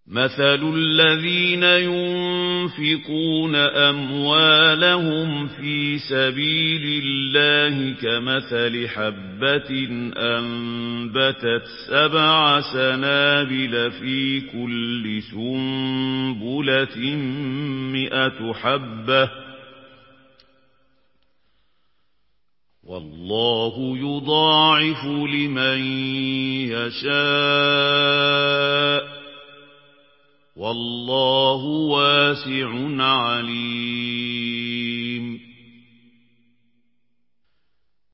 مثل الذين ينفقون أموالهم في سبيل الله كمثل حبة أنبتت 7 سنابل في كل سنبلة 100 حبة والله يضاعف لمن يشاء والله واسع عليم